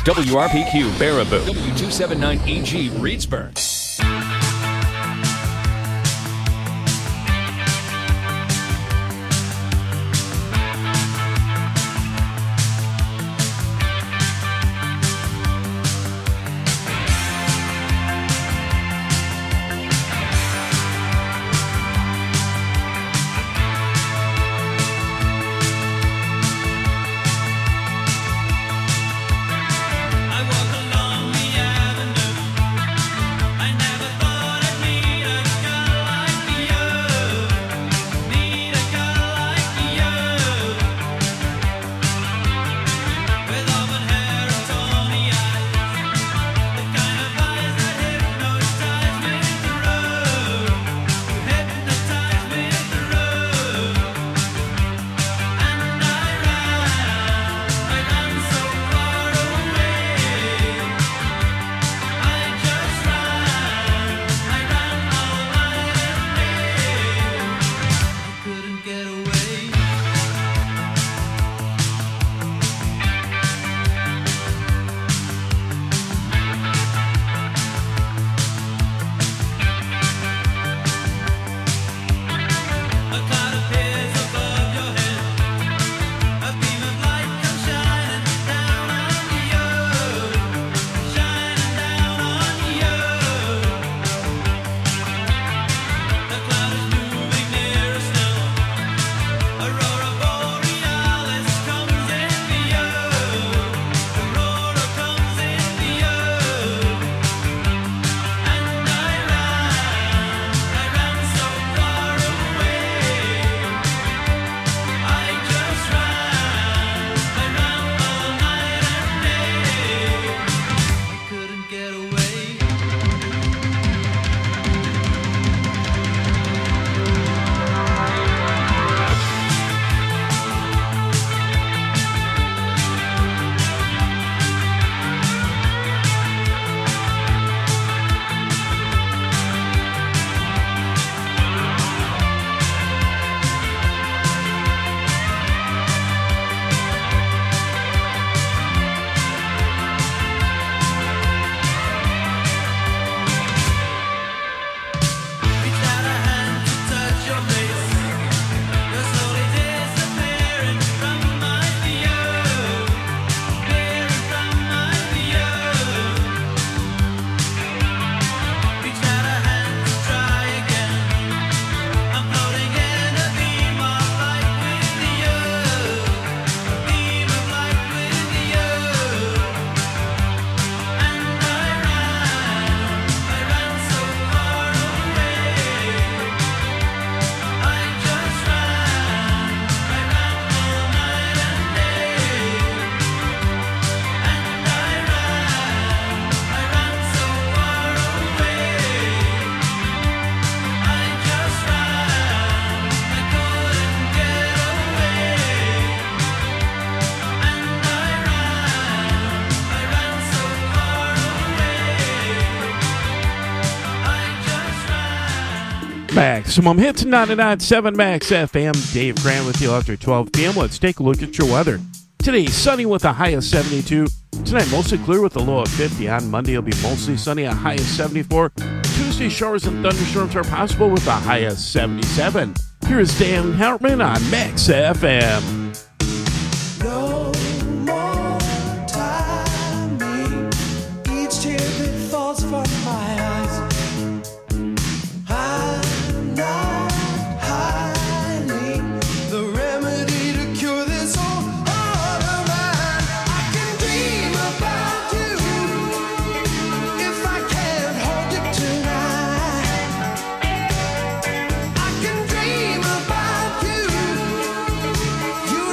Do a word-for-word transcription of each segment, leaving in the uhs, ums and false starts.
W R P Q Baraboo, W two seventy-nine E G Reedsburg. Maximum Hits ninety-nine point seven Max F M. Dave Grant with you after twelve p.m. Let's take a look at your weather. Today, sunny with a high of seventy-two. Tonight, mostly clear with a low of fifty. On Monday, it'll be mostly sunny, a high of seventy-four. Tuesday, showers and thunderstorms are possible with a high of seventy-seven. Here is Dan Hartman on Max F M. No more timing. Each tear that falls from my eyes. I'm not hiding the remedy to cure this old heart of mine. I can dream about you if I can't hold you tonight. I can dream about you. You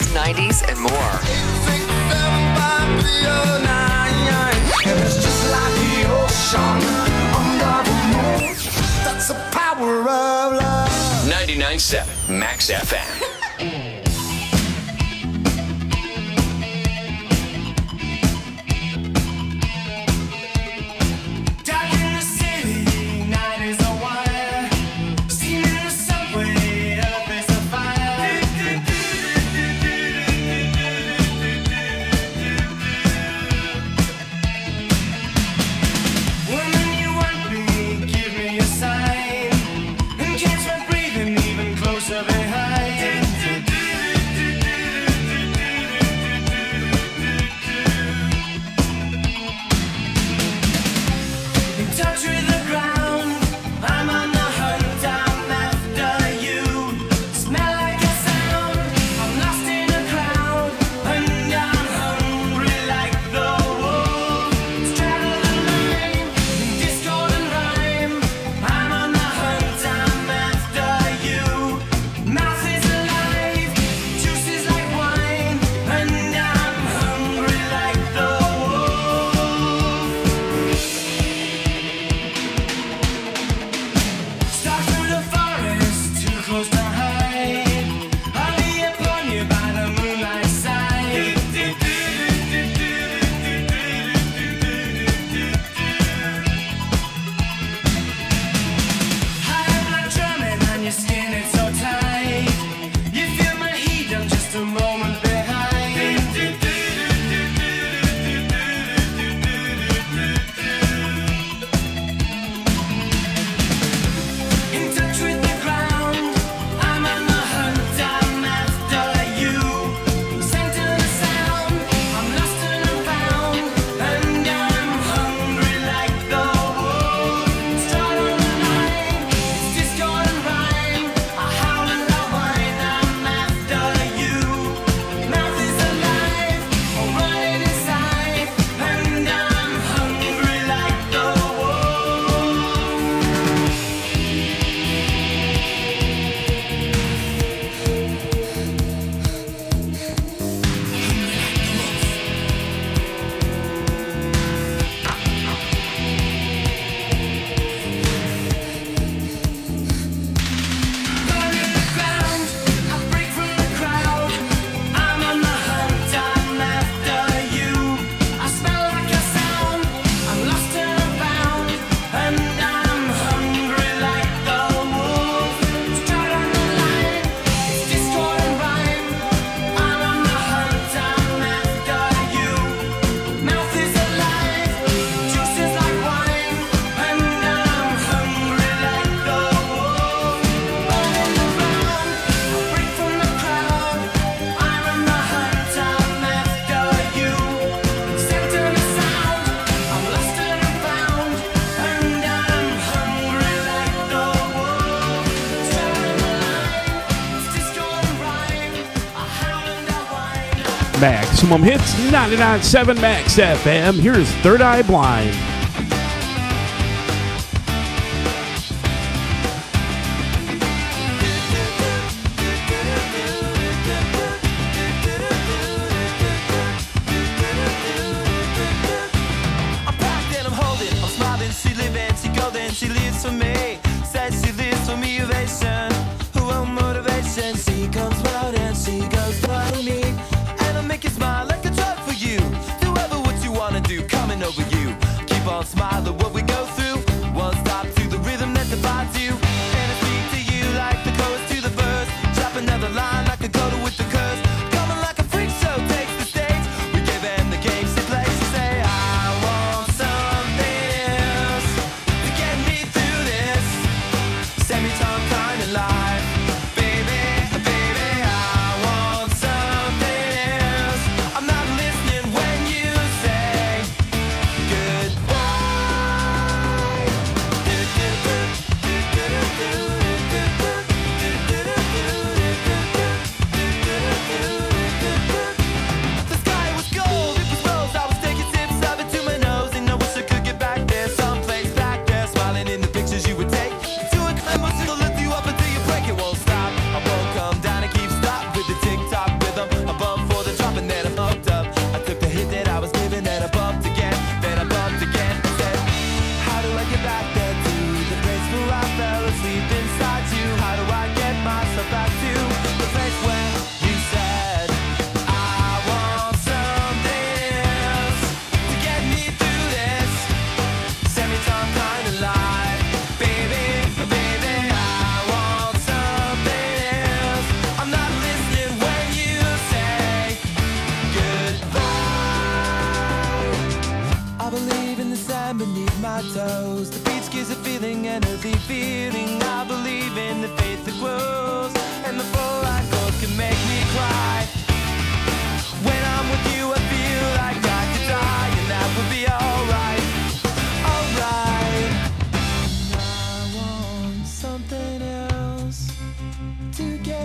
eighties, nineties, and more. It's just like the ocean under the moon. That's the power of love. ninety-nine point seven Max F M. Maximum Hits, ninety-nine point seven Max F M. Here's Third Eye Blind. I'm packed and I'm holding, I'm smiling, she living, she golden, she lives for me. Says she lives for me, ovation, who won't motivation. She comes round and she goes round me. Make you smile like a drug for you. Do ever what you wanna do, coming over you. Keep on smiling what we go through. One stop to the rhythm that divides you. And I speak to you like the chorus to the verse. Drop another line like a coda with the curse. Coming like a freak show takes the stage. We give them the game she plays. She say I want something else to get me through this semi-time kind of life. Baby, baby, I want something else. I'm not listening when you say goodbye.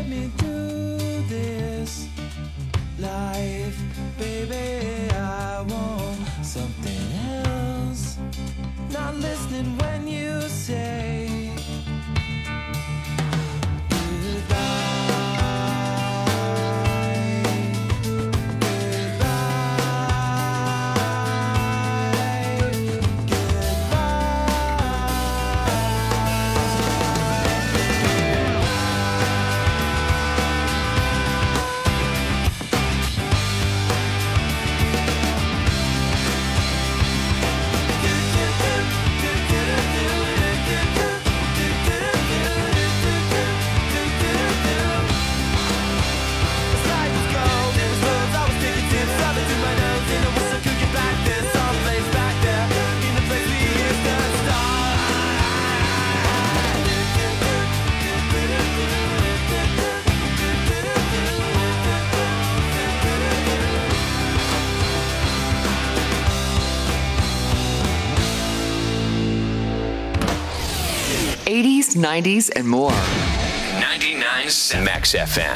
get me through this life, baby. I want something else. Not listening when you say eighties, nineties, and more. ninety-nine Max F M.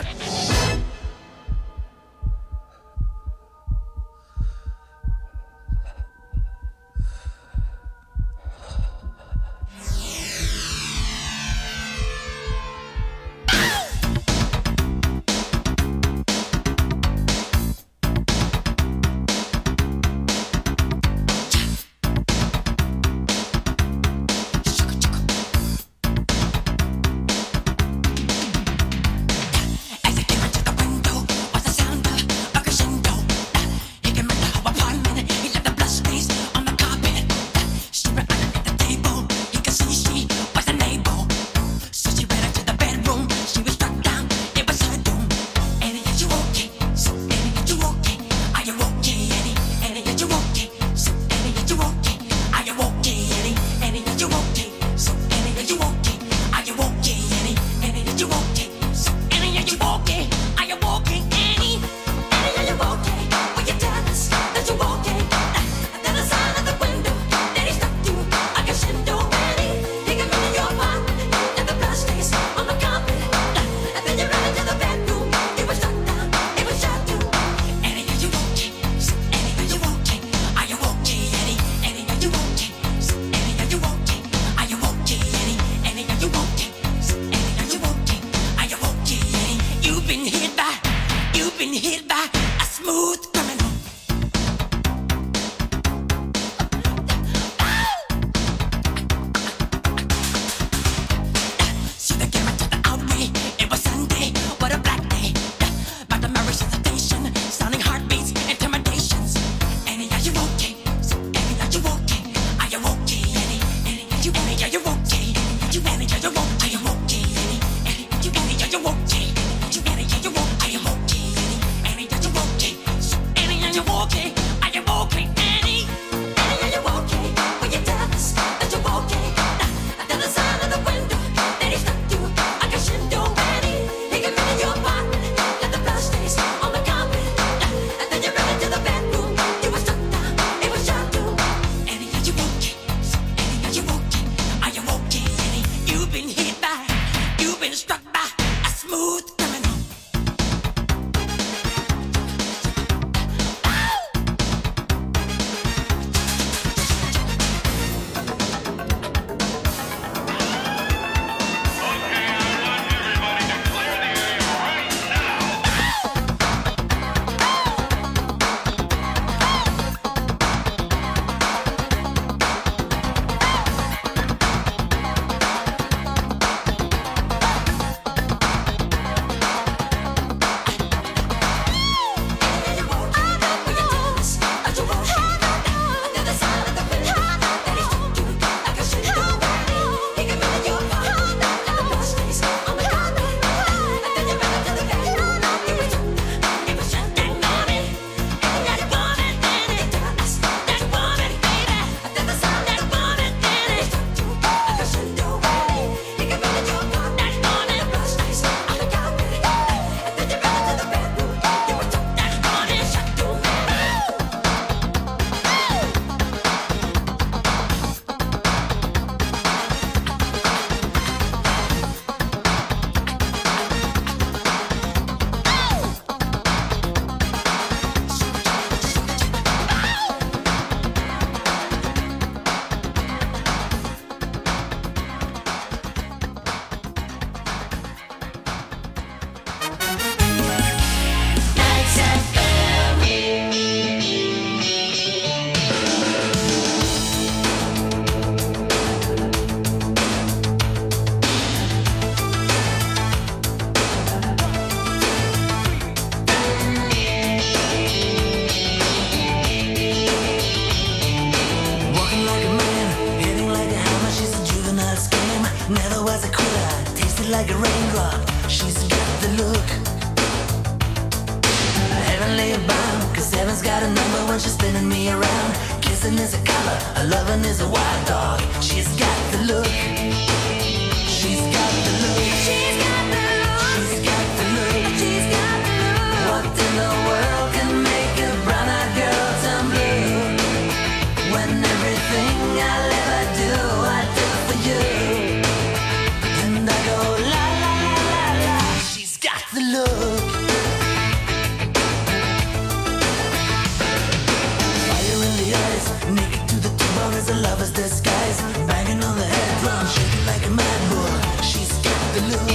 look. Heavenly bound, cause heaven's got a number when she's spinning me around. Kissing is a color, a loving is a wild dog. She's got the look. She's got the look. She's got the look. She's got the look. She's got the look. What in the world can make a brown-eyed girl turn blue? When everything I'll ever do, I do for you. And I go la la la la la. She's got the look. Fire in the eyes, naked to the bone as a lover's disguise. Banging on the head drum, shaking like a mad bull. She's got the look.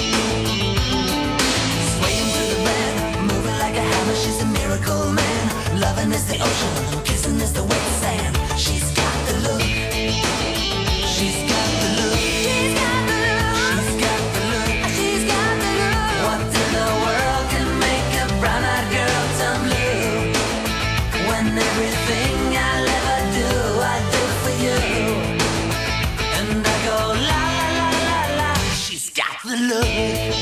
Swaying through the band, moving like a hammer. She's a miracle man. Loving is the ocean, kissing is the wet sand. She's got the look. She's got the look. She's got the look. She's got the look. She's got the look. What in the world can make a brown-eyed girl turn blue? When everything I'll ever do, I do for you. And I go la la la la la. She's got the look.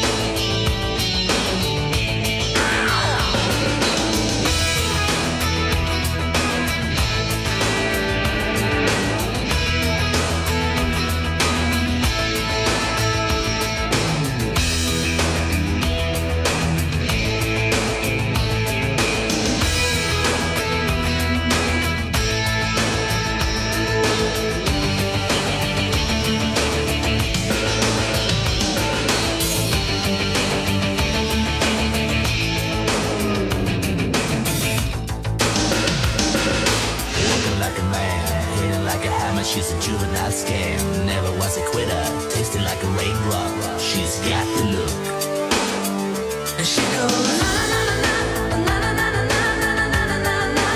She's a juvenile scam, never was a quitter, tasting like a raindrop. She's got the look. And she goes na na na na na na na na na na na na na.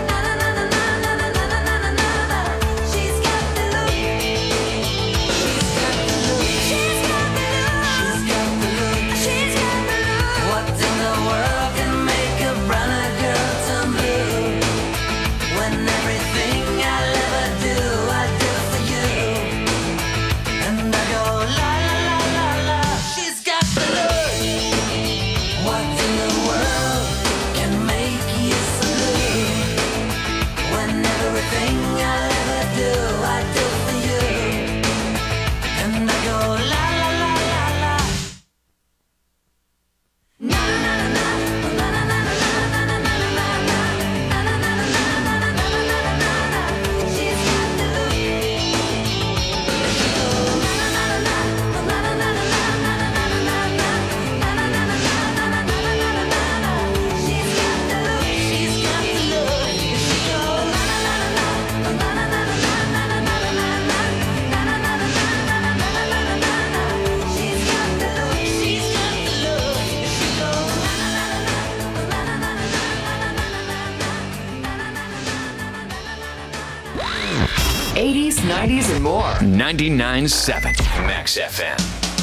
She's got the look. She's got the look. She's got the look. She's got the look. What in the world can make a brown-eyed girl turn blue? When everything I'll ever do, I do for you. And I go la la la la la. She's got the look. What in the world can make you so blue? When everything I'll ever do, I do for you. And I go la la la la la. Na na na na na na na na na na na na na. She's got the look. She goes na na na na na na na na na na na na. She's got the look. She's got the look. She goes na na na na na na na na na na na. She's got the look. She's got the look. She goes na na na na na na na na. eighties, nineties, and more. ninety-nine point seven Max F M.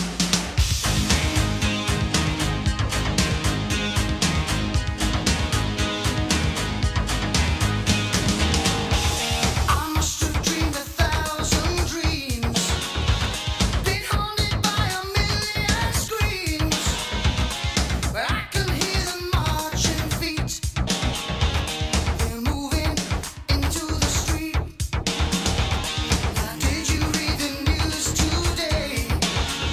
I must have dreamed a thousand dreams, been haunted by a million screams, but I can hear them marching feet. They're moving into the street. Now, did you read the news today?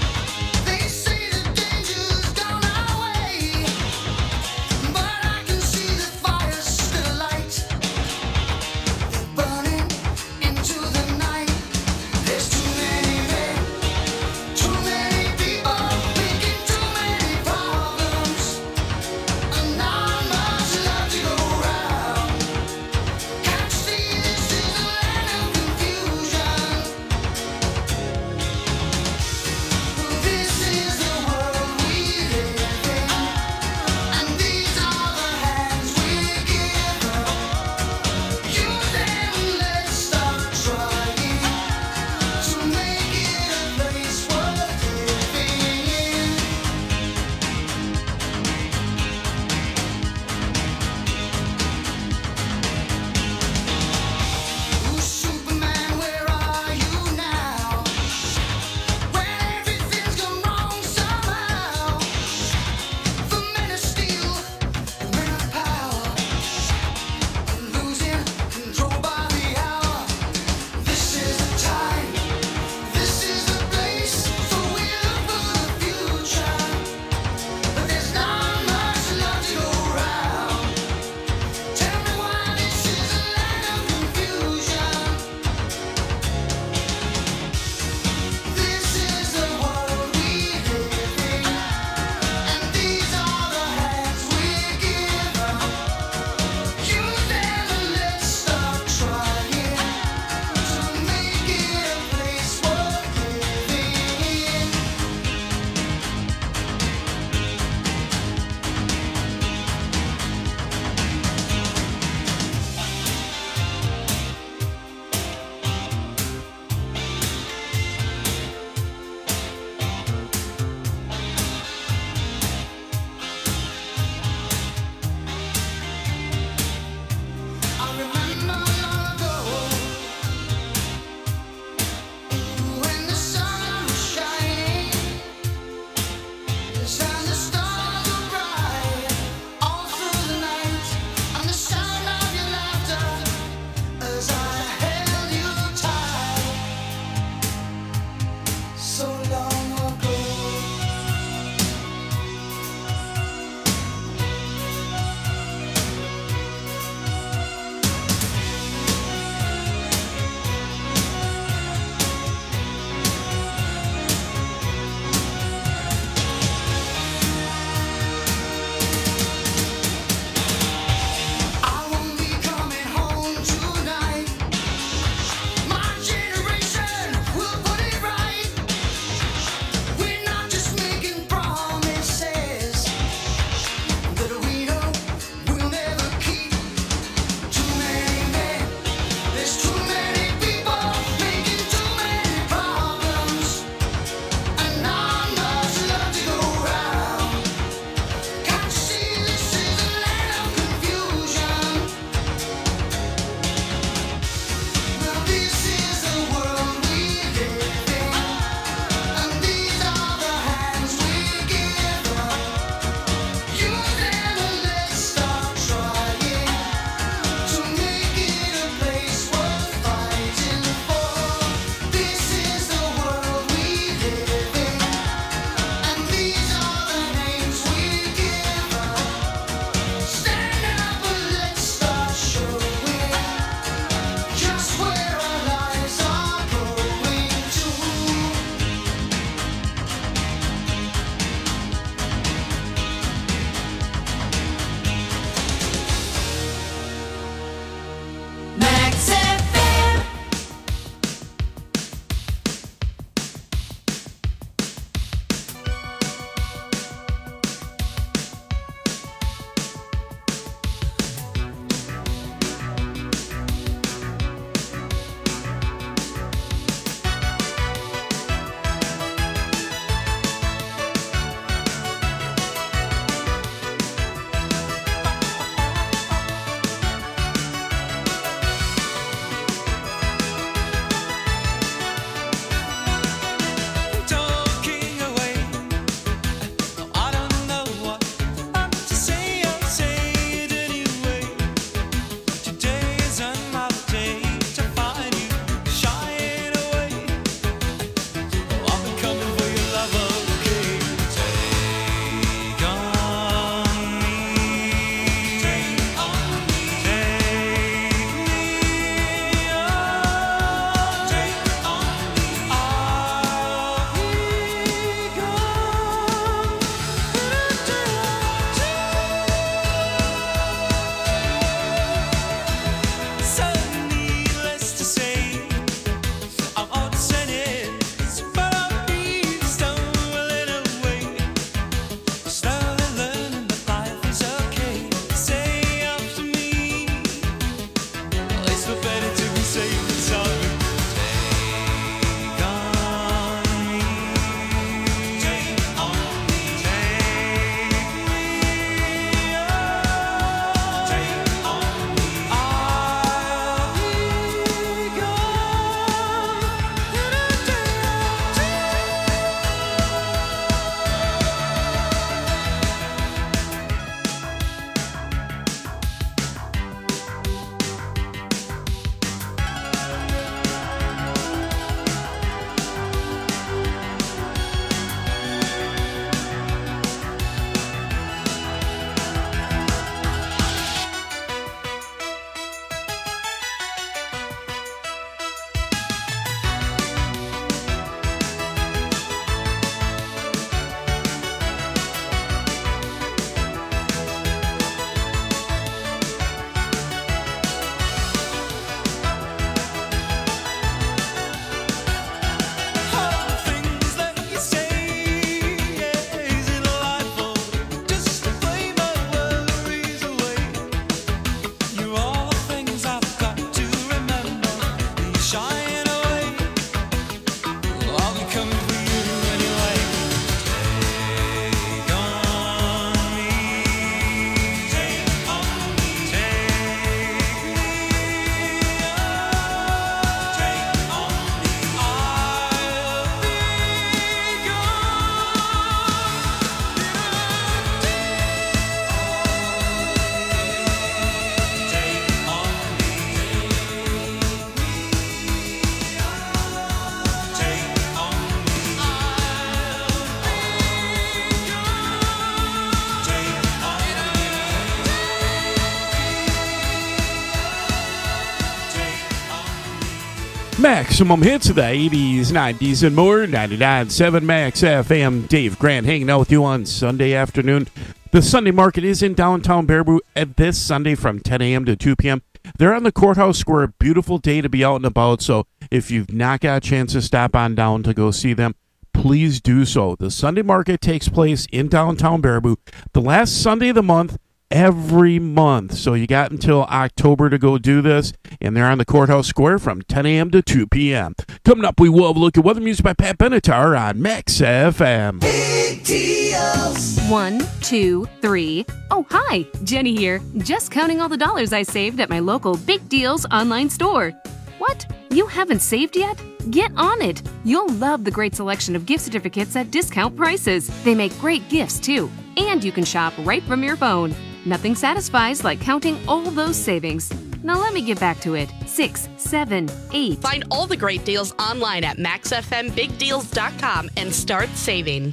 Maximum hits of the eighties, nineties, and more. ninety-nine point seven Max F M. Dave Grant hanging out with you on Sunday afternoon. The Sunday market is in downtown Baraboo at this Sunday from ten a.m. to two p.m. They're on the Courthouse Square. Beautiful day to be out and about, so if you've not got a chance to stop on down to go see them, please do so. The Sunday market takes place in downtown Baraboo the last Sunday of the month, every month. So you got until October to go do this, and they're on the Courthouse Square from ten a.m. to two p.m. Coming up, we will have a look at weather music by Pat Benatar on Max F M. Big deals. One, two, three. Oh, hi, Jenny here. Just counting all the dollars I saved at my local Big Deals online store. What? You haven't saved yet? Get on it. You'll love the great selection of gift certificates at discount prices. They make great gifts, too. And you can shop right from your phone. Nothing satisfies like counting all those savings. Now let me get back to it. Six, seven, eight. Find all the great deals online at max f m big deals dot com and start saving.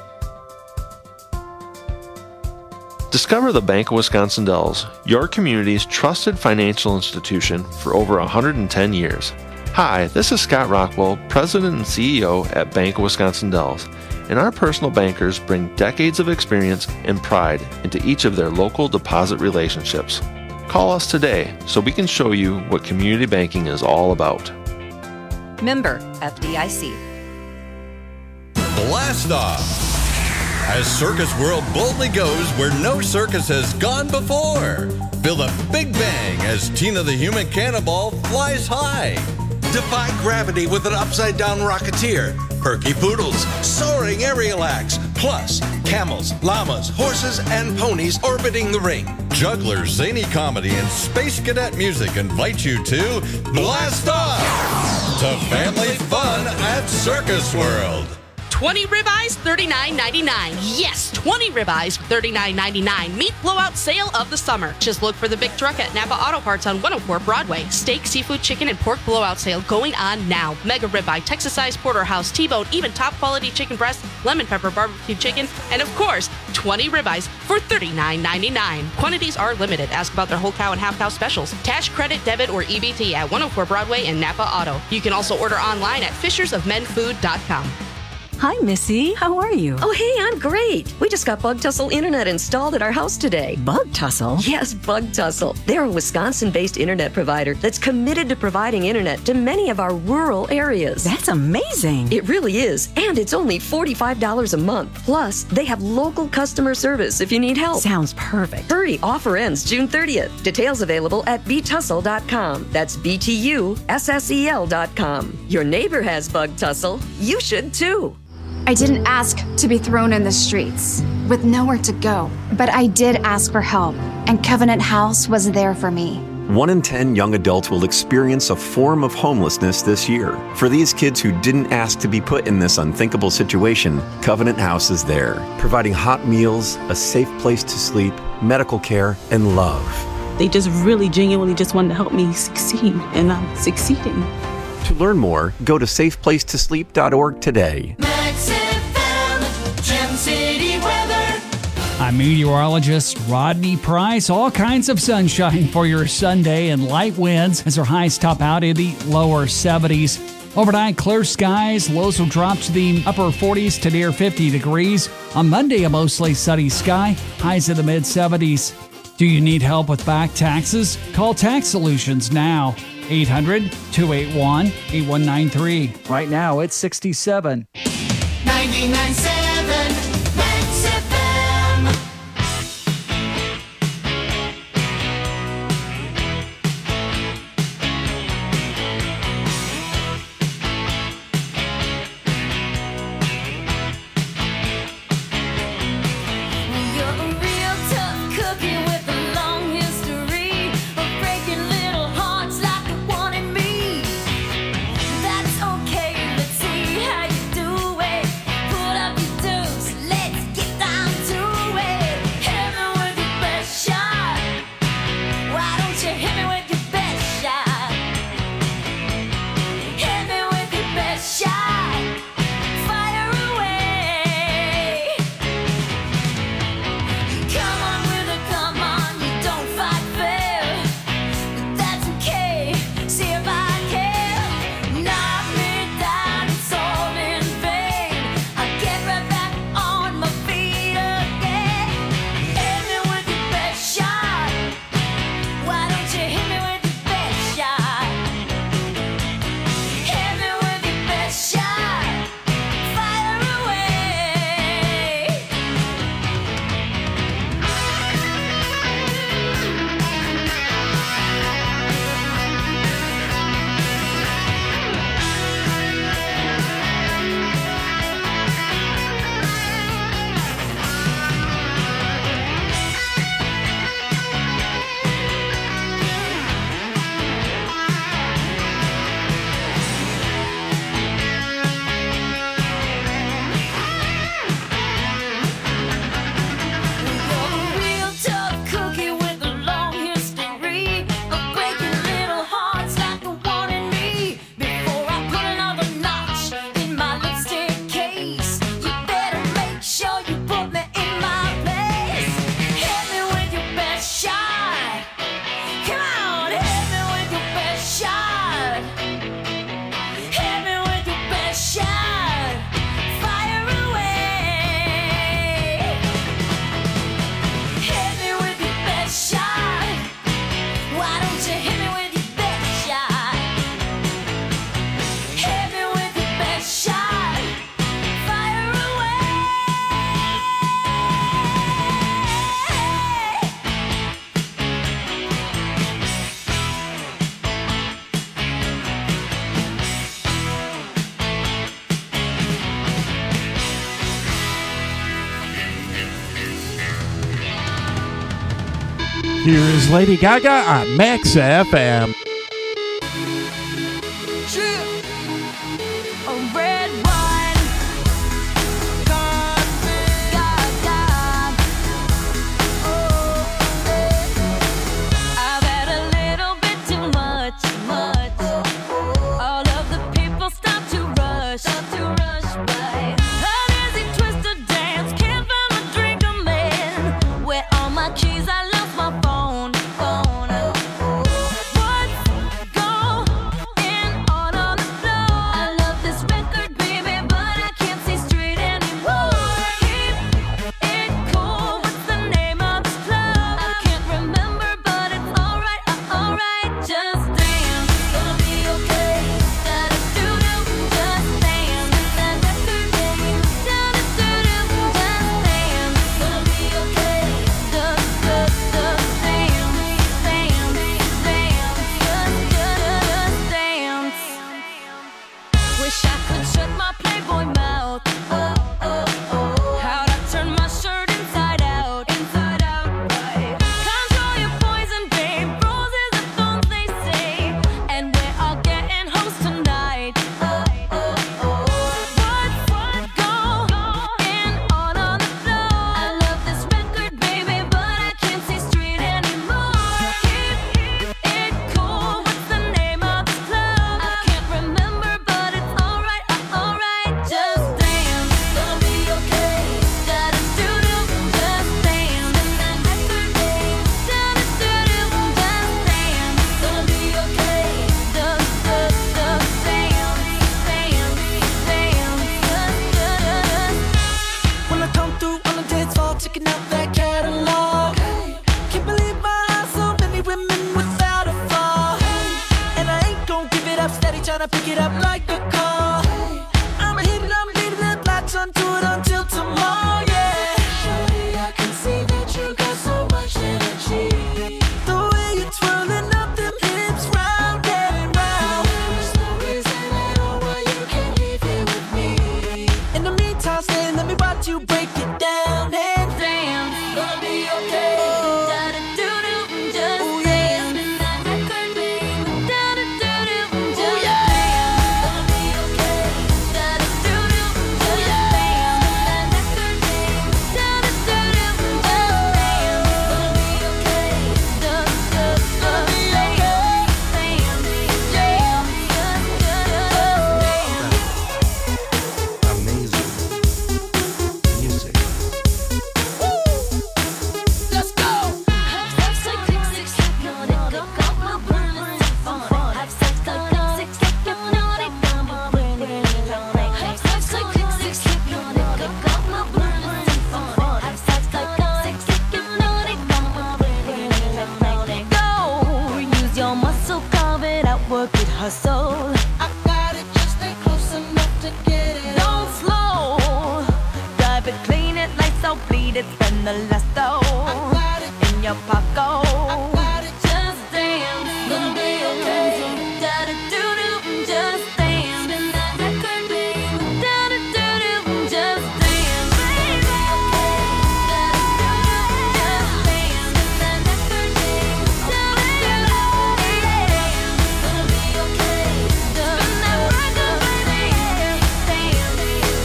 Discover the Bank of Wisconsin Dells, your community's trusted financial institution for over one hundred ten years. Hi, this is Scott Rockwell, President and C E O at Bank of Wisconsin Dells, and our personal bankers bring decades of experience and pride into each of their local deposit relationships. Call us today so we can show you what community banking is all about. Member F D I C. Blast off! As Circus World boldly goes where no circus has gone before. Feel the big bang as Tina the Human Cannonball flies high. Defy gravity with an upside-down rocketeer. Perky poodles, soaring aerial acts. Plus, camels, llamas, horses, and ponies orbiting the ring. Jugglers, zany comedy, and space cadet music invite you to Blast Off! To family fun at Circus World. twenty ribeyes, thirty-nine ninety-nine. Yes, twenty ribeyes, thirty-nine ninety-nine. Meat blowout sale of the summer. Just look for the big truck at Napa Auto Parts on one oh four Broadway. Steak, seafood, chicken, and pork blowout sale going on now. Mega ribeye, Texas-sized porterhouse, T-bone, even top-quality chicken breast, lemon pepper barbecue chicken, and of course, twenty ribeyes for thirty-nine ninety-nine. Quantities are limited. Ask about their whole cow and half cow specials. Cash, credit, debit, or E B T at one oh four Broadway and Napa Auto. You can also order online at fishers of men food dot com. Hi, Missy. How are you? Oh, hey, I'm great. We just got Bug Tussle Internet installed at our house today. Bug Tussle? Yes, Bug Tussle. They're a Wisconsin-based internet provider that's committed to providing internet to many of our rural areas. That's amazing. It really is. And it's only forty-five dollars a month. Plus, they have local customer service if you need help. Sounds perfect. Hurry, offer ends June thirtieth. Details available at b tussle dot com. That's B T U S S E L dot com. Your neighbor has Bug Tussle. You should too. I didn't ask to be thrown in the streets with nowhere to go, but I did ask for help, and Covenant House was there for me. One in ten young adults will experience a form of homelessness this year. For these kids who didn't ask to be put in this unthinkable situation, Covenant House is there, providing hot meals, a safe place to sleep, medical care, and love. They just really genuinely just wanted to help me succeed, and I'm succeeding. To learn more, go to safe place to sleep dot org today. I'm meteorologist Rodney Price. All kinds of sunshine for your Sunday and light winds as our highs top out in the lower seventies. Overnight, clear skies. Lows will drop to the upper forties to near fifty degrees. On Monday, a mostly sunny sky. Highs in the mid-seventies. Do you need help with back taxes? Call Tax Solutions now. eight hundred, two eight one, eight one nine three. Right now, it's sixty-seven. ninety-nine point seven Max F M. You're a real tough cookie with a long history of breaking little hearts like the one in me. That's okay, let's see how you do it. Put up your dues, let's get down to it. Hit me with your best shot. Why don't you hit me with your best shot? Hit me with your best shot. Fire away. Here is Lady Gaga on Max F M. A red wine, God, God, God. Oh, I've had a little bit too much, much. All of the people stop to rush, stop to rush by. An easy twisted dance, can't find my drink, a man. Where are my keys? I lost my phone, phone. What's going on on the floor? I love this record, baby, but I can't see straight anymore. Keep it cool. What's the name of this club? I can't remember, but it's alright, uh, alright. Just dance, gonna be okay. Da-da-doo-doo, just dance. That record game, da-da-doo-doo, just dance. Gonna be okay. Just, just, just dance, dance, dance. Just, just dance. Wish I could shut my Playboy mouth. Oh, oh, oh. How'd I turn my shirt inside out? Inside out, right. Control your poison, babe. Roses are thorns, they say. And we're all getting hoes tonight. Oh, oh, oh. What's going on on the floor? I love this record, baby, but I can't see straight anymore. Keep it cool. What's the name of this club? I can't remember, but it's alright, uh, alright. Just dance, gonna be okay. Da-da-doo-doo, just dance. That record game, da-da-doo-doo, just dance. Gonna be okay. Just, just, just dance, dance, dance. Just, just. When I come through on the dance floor, checking out that catalog. Can't believe my eyes, so many women without a flaw. And I ain't gon' give it up, steady tryna pick it up like a call. I'ma hit it, I'm leaving it, latch onto it until tomorrow, yeah. Shorty, I can see that you got so much energy. The way you're twirling up them hips round and round. There's no reason at all why you can't leave here with me. In the meantime, stay, let me watch you break it down and dance. Gonna be okay. Da-da-doo-doo, just dance. That record game, da-da-doo-doo, just dance. Gonna be okay. Da-da-doo-doo, just dance. That record game, da-da-doo-doo, just dance. Gonna be okay. Just, just, just dance, dance, dance. Just, just, just dance. Amazing music. Let's go. Have sex like six, six, hypnotic, go, go, go, burn, fun. Have sex like six, six, hypnotic, go, go, burn, lonely. Have sex like six, six, hypnotic, go, go, go, burn, fun. Have sex like six, six, hypnotic, go, go, burn, lonely. Go, use your muscle, carve it out, work it, hustle. I got it, just stay close enough to get it. Don't slow, drive it, clean it, lights out, bleed it, spend the last dough in your pocket. Just dance, gonna be okay. Da-da-doo-doo, just dance. Spin that record, babe. Da-da-doo-doo, just dance, baby. Da-da-doo-doo, just dance. Spin that record, babe. Da-da-doo-doo, yeah. Gonna be okay. Spin that record, baby. Dance,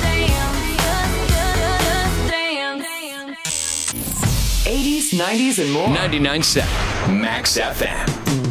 dance, just, just dance. eighties, nineties, and more. ninety-nine point seven Max F M.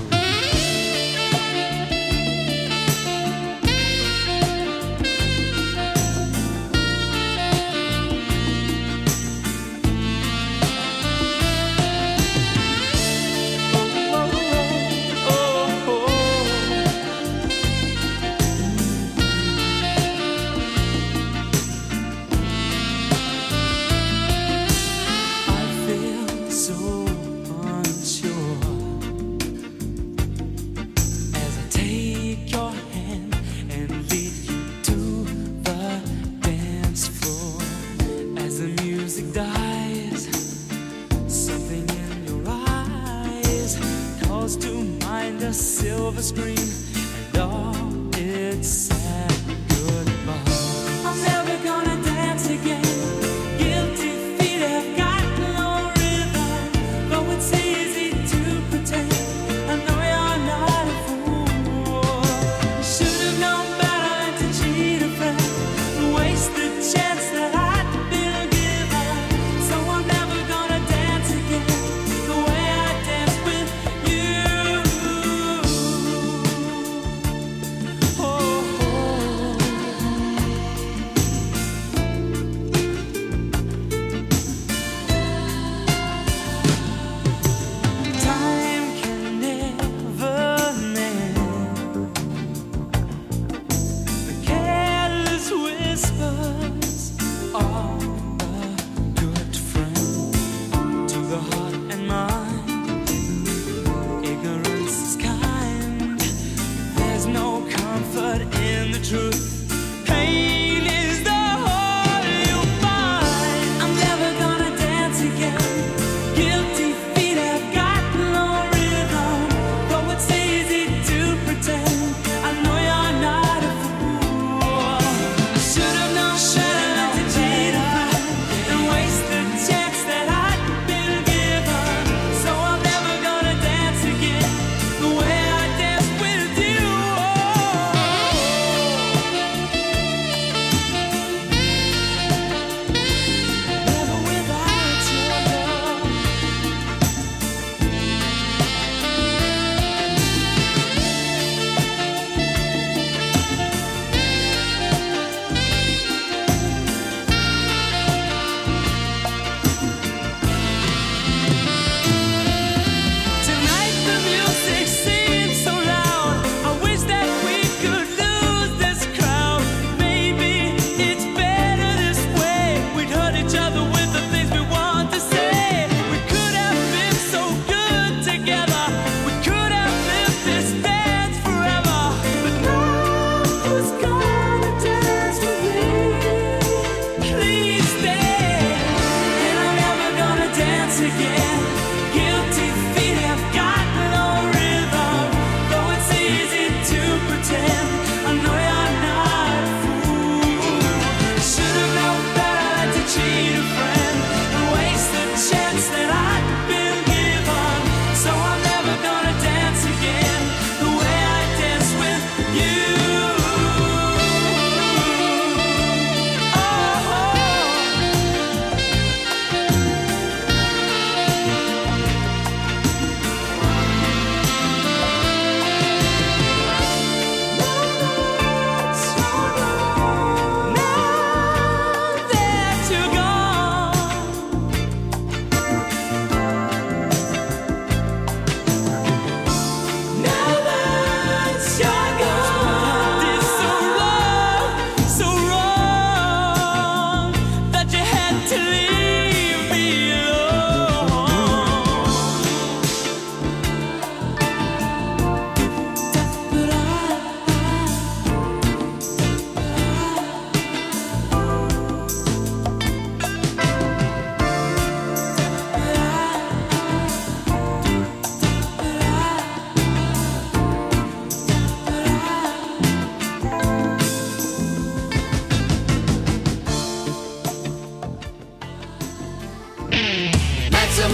I feel so unsure as I take your hand and lead you to the dance floor. As the music dies, something in your eyes calls to mind a silver screen and all its sad goodbye. I'm never gonna dance again. Guilty feet have got no rhythm, though it's easy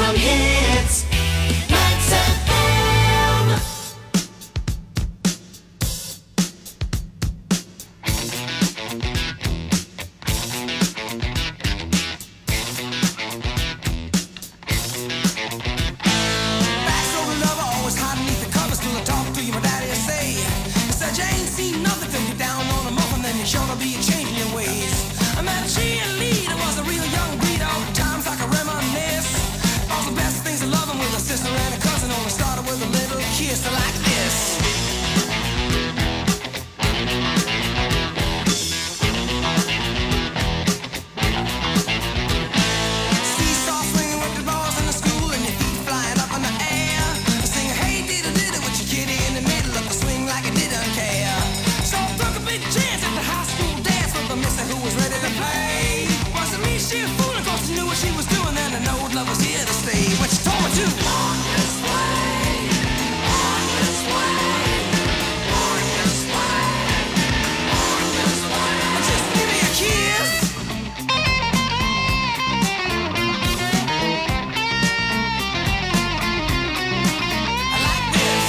Maximum hits. Max F M. Backstory lover, always hiding beneath the covers till I talk to you, my daddy will say. He said you ain't seen nothing till you're down on a muffin, then you're sure to be changing your ways. I met a cheerleader, was a real young breed, all the times I can reminisce. All the best things of loving with a sister and a cousin, only started with a little kiss like this. Seesaw swinging with the balls in the school and your feet flying up in the air. Singing, hey, diddle diddle with your kitty in the middle of the swing like you didn't care. So I took a big chance at the high school dance with the mister who was ready to play. Wasn't me, she a fool, of course she knew what she was doing, and I know love was here to stay. But she told me to walk this way, walk this way, walk this way, walk this way. Just give me a kiss. I like this.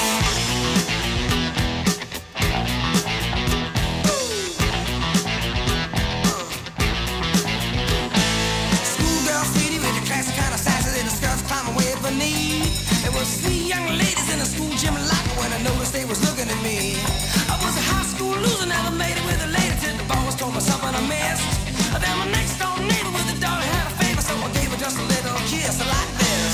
Schoolgirl sweetie with the classic kind of sassy little skirts climbing way up her knee. There was three young ladies in the school gym locker when I noticed they was looking at me. I was a high school loser, never made it with a lady till the boss told me something I missed. Then my next door neighbor with a daughter had a favor, so I gave her just a little kiss like this.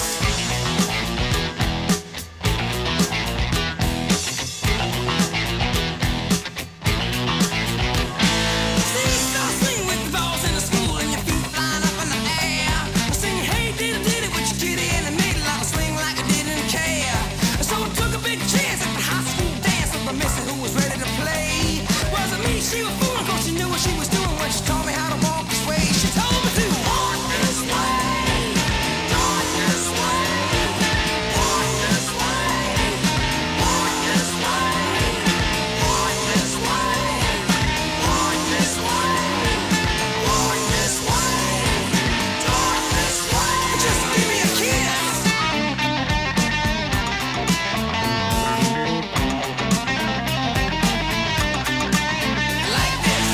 Seesaw swing with the balls in the school and your feet flying up in the air. Singing, hey, diddle diddle with your kitty in the middle of a swing like I didn't care. So I took a big chance at the high school dance with the mister who was ready to play. Wasn't me, she was fooling, cause she knew what she was doing when she taught me how to walk this way. She told me to walk this way, walk this way, walk this way, walk this way, walk this way, walk this way, walk this way, walk this way. Just give me a kiss. Like this.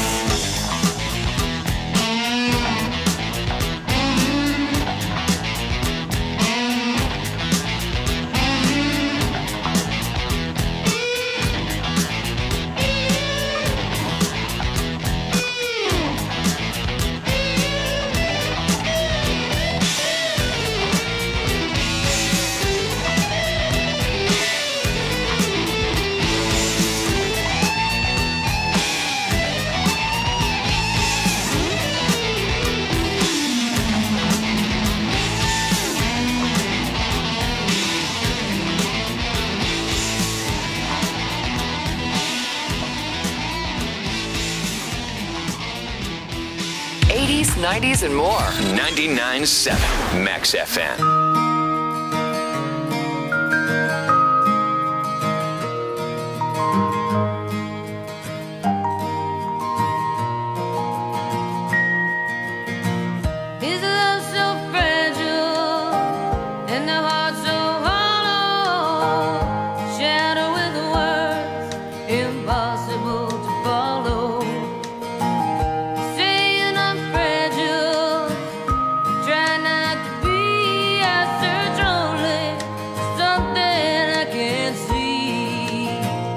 eighties, nineties, and more. ninety-nine point seven Max F M. Is love so fragile and the heart so hollow? Shadow with words impossible to follow. Saying I'm fragile, try not to be. I search only for something I can't see.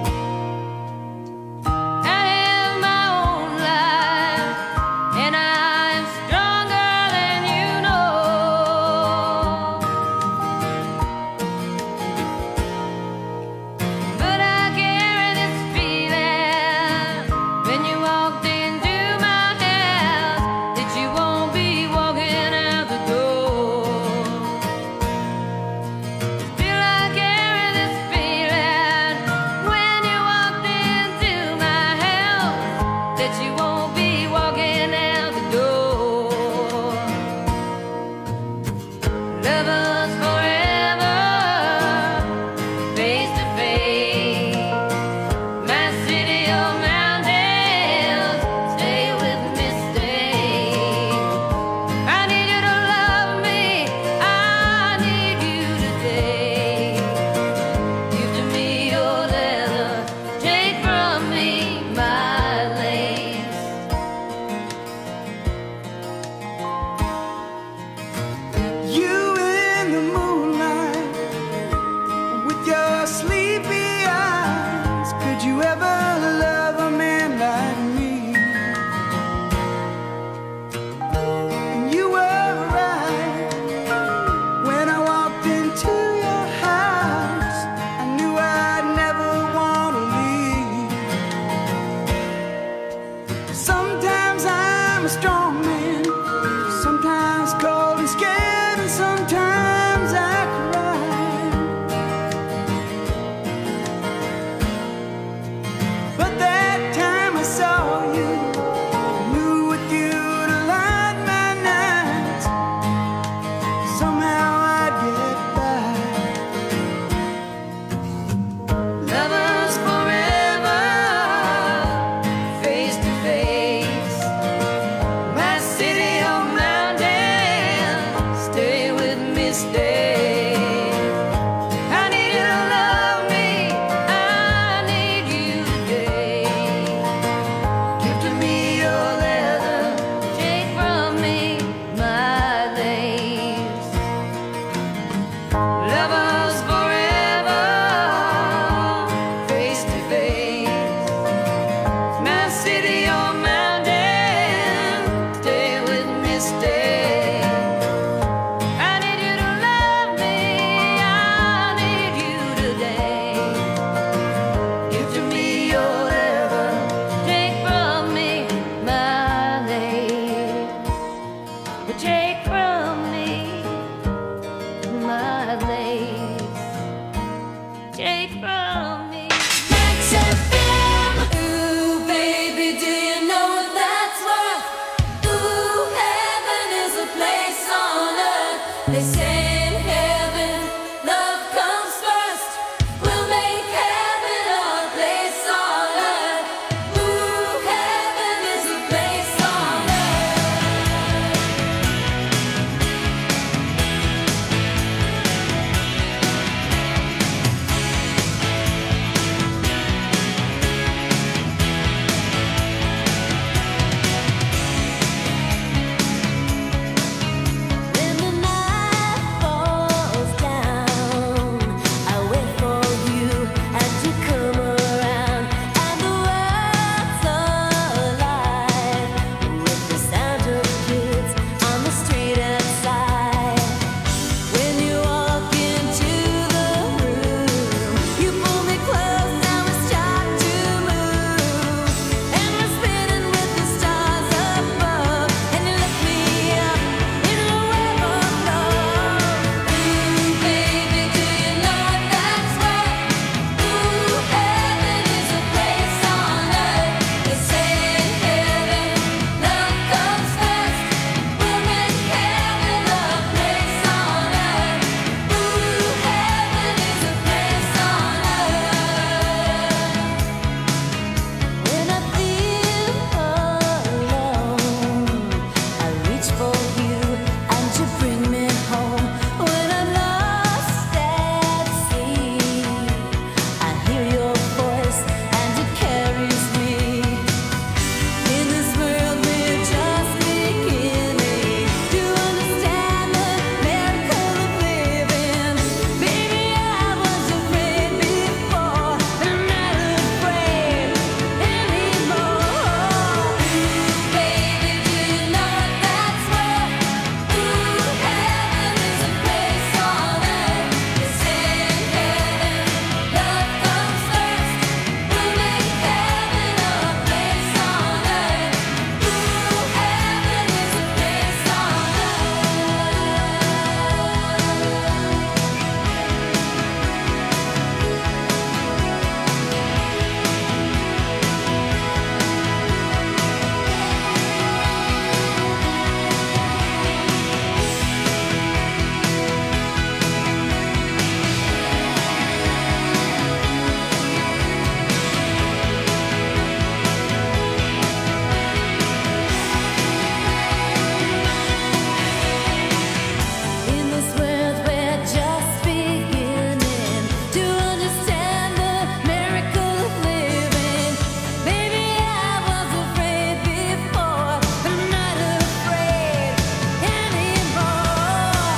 I have my own life, and I am stronger than you know. I've laid. Take from me. Max F M. Ooh, baby, do you know what that's worth? Ooh, heaven is a place on earth. They say in heaven, love comes first. We'll make heaven our place on earth. Ooh, heaven is a place on When the night falls down, I wait for you and you come around, and the world's alive with the sound of kids on the street outside. When you walk into the room, you pull me close and we start to move, and we're spinning with the stars above, and you lift me up in a web of love. Ooh, baby, do you know what that's worth? Ooh, heaven is a place on earth. They say in heaven, love comes first. We'll make heaven a place on earth. Ooh, heaven is a place on earth. When I feel alone, I reach for you and you bring me home. When I'm lost at sea, I hear your voice and it carries me. In this world we're just beginning to understand the miracle of living. Baby, I was afraid before, but I'm not afraid anymore. Baby, do you know what that's worth? Ooh, heaven is a place on earth. They say in heaven, love comes first. We'll make heaven a place on earth. Ooh, heaven is a place on In this world we're just beginning to understand the miracle of living. Baby, I was afraid before, but I'm not afraid anymore.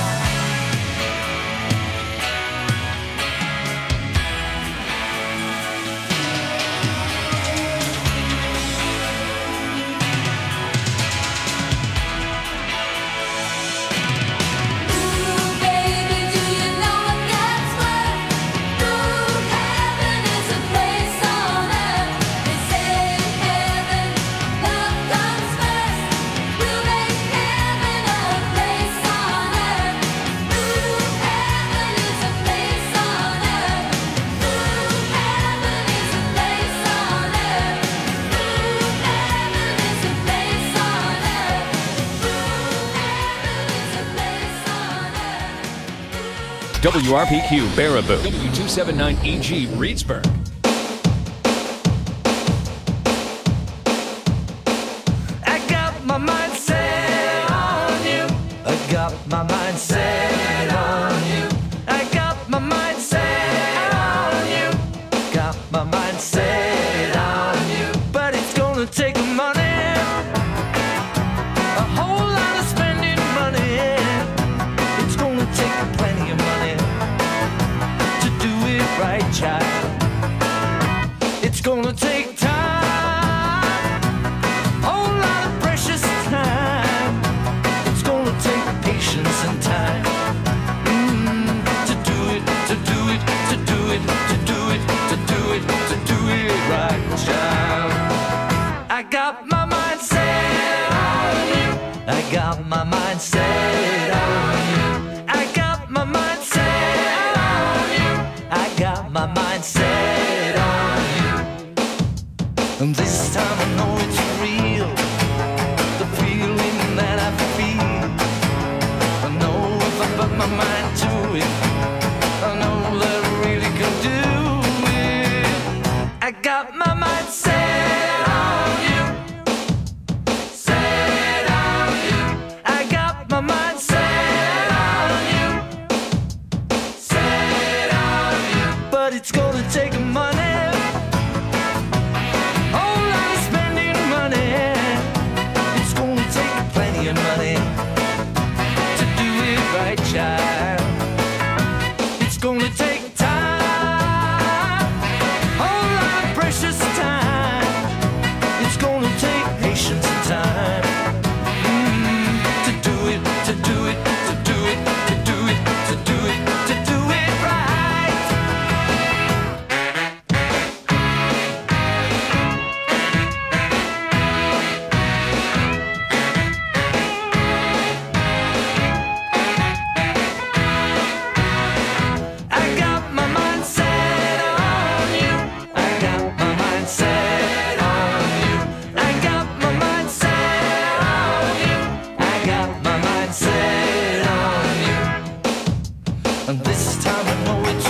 Ooh, baby, do you know what that's worth? Ooh, heaven is a place on earth. They say in heaven, love comes first. We'll make heaven a place on earth. Ooh, heaven is a place on earth. Ooh, heaven is a place on earth. Ooh, heaven is a place on earth. W R P Q Baraboo. W two seventy-nine E G Reedsburg. I got my mind set on you. I got my mind set on you. I got my mind set on you. Got my mind set on you. But it's gonna take money, a whole lot of spending money. It's gonna take plenty of money to do it right, child. It's gonna take time, whole lot of precious time. It's gonna take patience and time mm, to do it, to do it, to do it, to do it, to do it, to do it right, child. I got my mind set on you. I got my mind set on you. I got my mind set but it's gonna take money. Whole lot of spending money. It's gonna take plenty of money to do it right, child. It's gonna take time, whole lot of precious time. It's gonna take patience and time mm, to do it, to do it, to do it, to do it, to do it, to do it right. I got my mind set on you. I got my mind set on you. I got my mind set on you. I got my mind set on you. And this time I know it's